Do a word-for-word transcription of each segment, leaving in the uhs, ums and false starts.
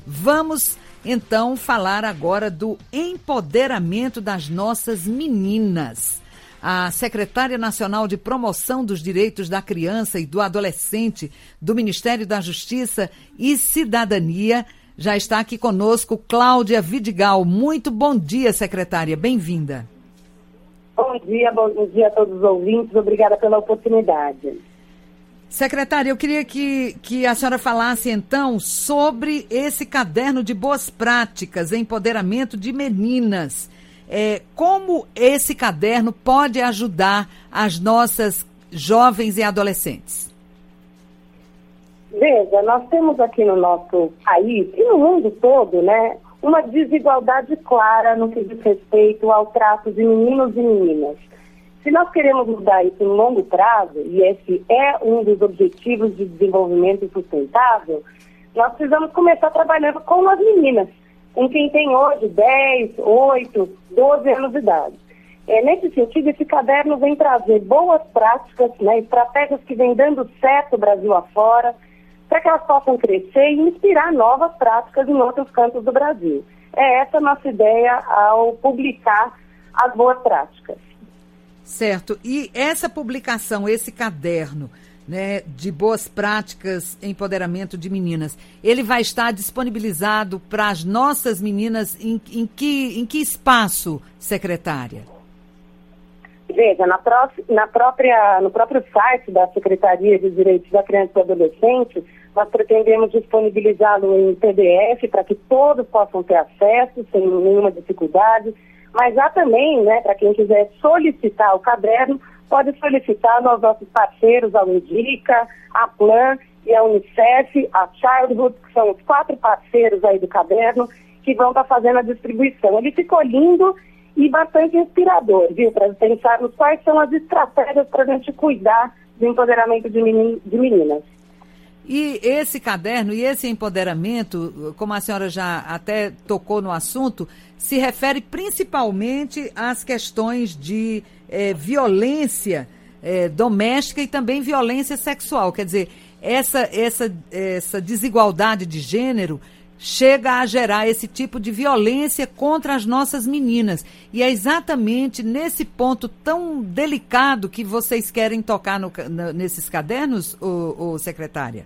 Vamos, então, falar agora do empoderamento das nossas meninas. A secretária nacional de Promoção dos Direitos da Criança e do Adolescente do Ministério da Justiça e Cidadania já está aqui conosco, Cláudia Vidigal. Muito bom dia, secretária. Bem-vinda. Bom dia, bom dia a todos os ouvintes. Obrigada pela oportunidade. Secretária, eu queria que, que a senhora falasse, então, sobre esse caderno de boas práticas, empoderamento de meninas. É, como esse caderno pode ajudar as nossas jovens e adolescentes? Veja, nós temos aqui no nosso país e no mundo todo, né, uma desigualdade clara no que diz respeito ao trato de meninos e meninas. Se nós queremos mudar isso no longo prazo, e esse é um dos objetivos de desenvolvimento sustentável, nós precisamos começar trabalhando com as meninas, com quem tem hoje dez, oito, doze anos de idade. É, nesse sentido, esse caderno vem trazer boas práticas, né, estratégias que vêm dando certo Brasil afora, para que elas possam crescer e inspirar novas práticas em outros cantos do Brasil. É essa a nossa ideia ao publicar as boas práticas. Certo. E essa publicação, esse caderno, né, de boas práticas, empoderamento de meninas, ele vai estar disponibilizado para as nossas meninas em, em, que, em que espaço, secretária? Veja, na, pró na própria, no próprio site da Secretaria de Direitos da Criança e do Adolescente, nós pretendemos disponibilizá-lo em P D F para que todos possam ter acesso sem nenhuma dificuldade, mas há também, né, para quem quiser solicitar o caderno, pode solicitar aos nossos parceiros, a Indica, a Plan e a Unicef, a Childhood, que são os quatro parceiros aí do caderno, que vão estar fazendo a distribuição. Ele ficou lindo e bastante inspirador, viu, para pensarmos quais são as estratégias para a gente cuidar do empoderamento de, menin de meninas. E esse caderno e esse empoderamento, como a senhora já até tocou no assunto, se refere principalmente às questões de eh, violência eh, doméstica e também violência sexual. Quer dizer, essa, essa, essa desigualdade de gênero chega a gerar esse tipo de violência contra as nossas meninas. E é exatamente nesse ponto tão delicado que vocês querem tocar no, na, nesses cadernos, ô, ô, secretária?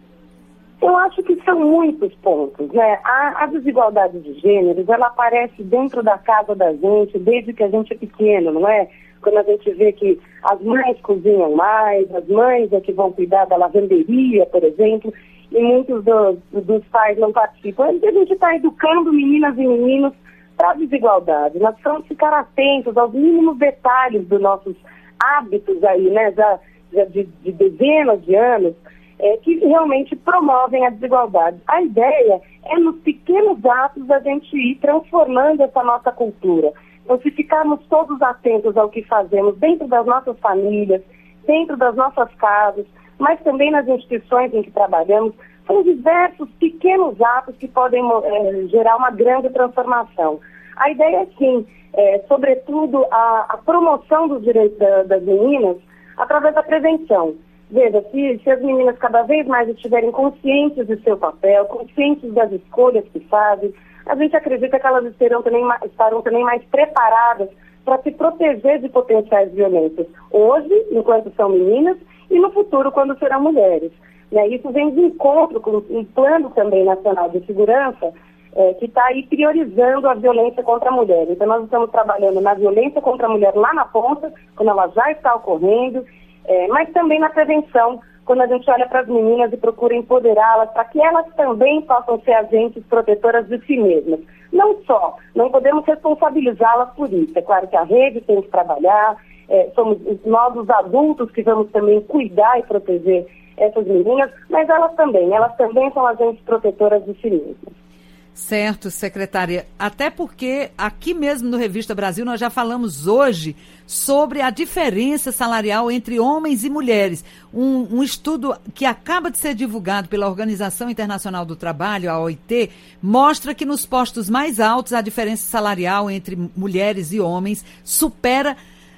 Eu acho que são muitos pontos, né? A, a desigualdade de gêneros, ela aparece dentro da casa da gente desde que a gente é pequeno, não é? Quando a gente vê que as mães cozinham mais, as mães é que vão cuidar da lavanderia, por exemplo, e muitos dos, dos pais não participam. A gente está educando meninas e meninos para a desigualdade. Nós precisamos ficar atentos aos mínimos detalhes dos nossos hábitos aí, né? Já, já de, de dezenas de anos, é, que realmente promovem a desigualdade. A ideia é, nos pequenos atos, a gente ir transformando essa nossa cultura. Então, se ficarmos todos atentos ao que fazemos dentro das nossas famílias, dentro das nossas casas, mas também nas instituições em que trabalhamos, são diversos pequenos atos que podem é, gerar uma grande transformação. A ideia é, sim, é, sobretudo, a, a promoção dos direitos da, das meninas através da prevenção. Veja, se, se as meninas cada vez mais estiverem conscientes de seu papel, conscientes das escolhas que fazem, a gente acredita que elas estarão também, estarão também mais preparadas para se proteger de potenciais violências, hoje, enquanto são meninas, e no futuro, quando serão mulheres. Né? Isso vem de encontro com um plano também nacional de segurança, é, que está aí priorizando a violência contra a mulher. Então, nós estamos trabalhando na violência contra a mulher lá na ponta, quando ela já está ocorrendo, é, mas também na prevenção, quando a gente olha para as meninas e procura empoderá-las, para que elas também possam ser agentes protetoras de si mesmas. Não só, não podemos responsabilizá-las por isso. É claro que a rede tem que trabalhar, é, somos nós os adultos que vamos também cuidar e proteger essas meninas, mas elas também, elas também são agentes protetoras de si mesmas. Certo, secretária. Até porque aqui mesmo no Revista Brasil nós já falamos hoje sobre a diferença salarial entre homens e mulheres. Um, um estudo que acaba de ser divulgado pela Organização Internacional do Trabalho, a O I T, mostra que nos postos mais altos a diferença salarial entre mulheres e homens supera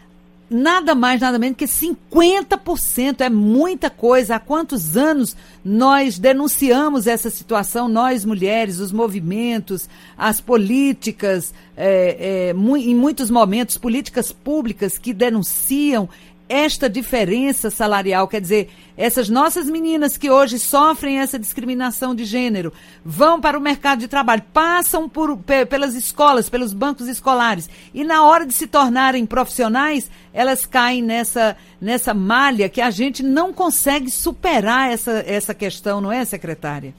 nada mais, nada menos que cinquenta por cento. É muita coisa. Há quantos anos nós denunciamos essa situação, nós mulheres, os movimentos, as políticas, é, é, mu- em muitos momentos, políticas públicas que denunciam esta diferença salarial. Quer dizer, essas nossas meninas que hoje sofrem essa discriminação de gênero, vão para o mercado de trabalho, passam por, pe- pelas escolas, pelos bancos escolares, e na hora de se tornarem profissionais, elas caem nessa, nessa malha que a gente não consegue superar essa, essa questão, não é, secretária?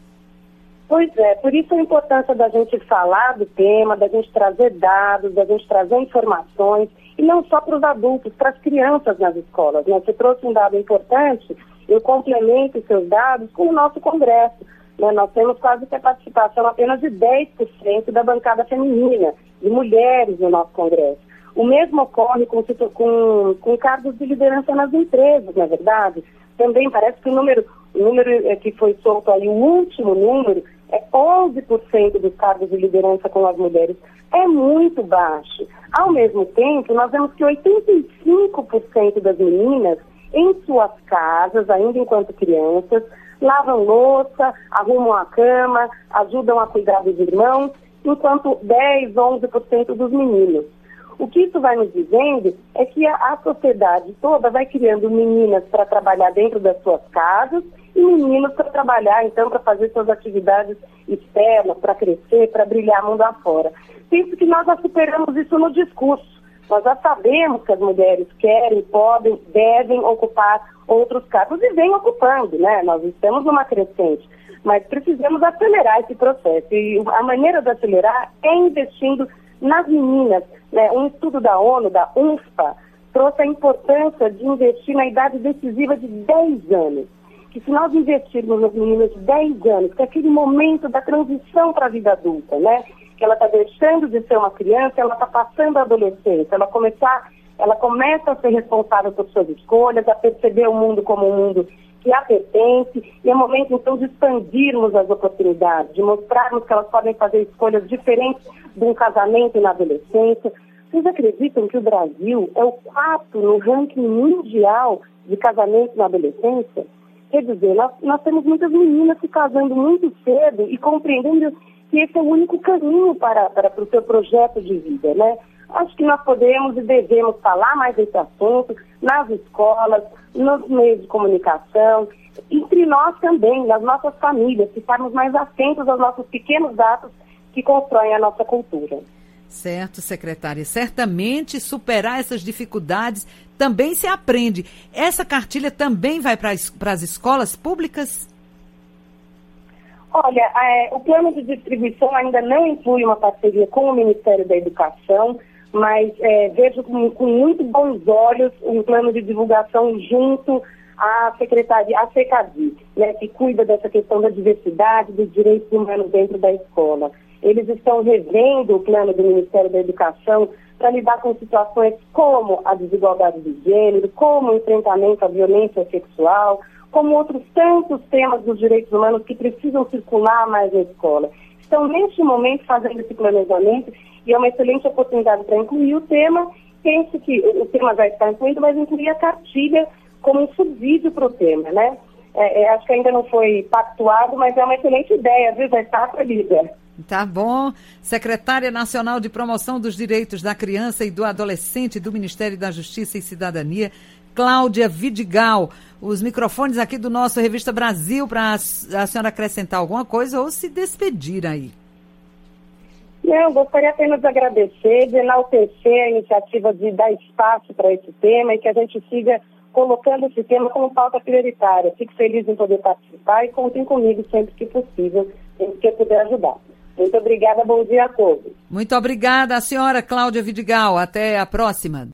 Pois é, por isso a importância da gente falar do tema, da gente trazer dados, da gente trazer informações, e não só para os adultos, para as crianças nas escolas, né? Você trouxe um dado importante, eu complemento os seus dados com o nosso Congresso, né? Nós temos quase que a participação apenas de dez por cento da bancada feminina, de mulheres no nosso Congresso. O mesmo ocorre com, com, com cargos de liderança nas empresas, não é verdade? Também parece que o número, o número que foi solto aí, o último número, é onze por cento dos cargos de liderança com as mulheres. É muito baixo. Ao mesmo tempo, nós vemos que oitenta e cinco por cento das meninas, em suas casas, ainda enquanto crianças, lavam louça, arrumam a cama, ajudam a cuidar dos irmãos, enquanto dez, onze por cento dos meninos. O que isso vai nos dizendo é que a, a sociedade toda vai criando meninas para trabalhar dentro das suas casas e meninos para trabalhar, então, para fazer suas atividades externas, para crescer, para brilhar mundo afora. Penso que nós já superamos isso no discurso. Nós já sabemos que as mulheres querem, podem, devem ocupar outros cargos e vêm ocupando, né? Nós estamos numa crescente, mas precisamos acelerar esse processo. E a maneira de acelerar é investindo nas meninas, né? Um estudo da ONU, da UNFPA, trouxe a importância de investir na idade decisiva de dez anos. Que se nós investirmos nas meninas de dez anos, que é aquele momento da transição para a vida adulta, né? Que ela está deixando de ser uma criança, ela está passando a adolescência, ela, começar, ela começa a ser responsável por suas escolhas, a perceber o mundo como um mundo que a pertence, e é momento então de expandirmos as oportunidades, de mostrarmos que elas podem fazer escolhas diferentes de um casamento na adolescência. Vocês acreditam que o Brasil é o quarto no ranking mundial de casamento na adolescência? Quer dizer, nós, nós temos muitas meninas se casando muito cedo e compreendendo que esse é o único caminho para, para, para o seu projeto de vida, né? Acho que nós podemos e devemos falar mais desse assunto nas escolas, nos meios de comunicação, entre nós também, nas nossas famílias, ficarmos mais atentos aos nossos pequenos atos que constroem a nossa cultura. Certo, secretária. Certamente superar essas dificuldades também se aprende. Essa cartilha também vai para as escolas públicas? Olha, é, o plano de distribuição ainda não inclui uma parceria com o Ministério da Educação, mas é, vejo com, com muito bons olhos um plano de divulgação junto à Secretaria, à SECADI, né, que cuida dessa questão da diversidade, dos direitos humanos dentro da escola. Eles estão revendo o plano do Ministério da Educação para lidar com situações como a desigualdade de gênero, como o enfrentamento à violência sexual, como outros tantos temas dos direitos humanos que precisam circular mais na escola. Estão, neste momento, fazendo esse planejamento e é uma excelente oportunidade para incluir o tema. Penso que o tema já está incluído, mas incluir a cartilha como um subsídio para o tema, né? É, é, acho que ainda não foi pactuado, mas é uma excelente ideia, viu? Já está acolhida. Tá bom. Secretária Nacional de Promoção dos Direitos da Criança e do Adolescente do Ministério da Justiça e Cidadania, Cláudia Vidigal. Os microfones aqui do nosso Revista Brasil para a senhora acrescentar alguma coisa ou se despedir aí. Não, gostaria apenas de agradecer, de enaltecer a iniciativa de dar espaço para esse tema e que a gente siga colocando esse tema como pauta prioritária. Fico feliz em poder participar e contem comigo sempre que possível, sempre que eu puder ajudar. Muito obrigada, bom dia a todos. Muito obrigada, a senhora Cláudia Vidigal. Até a próxima.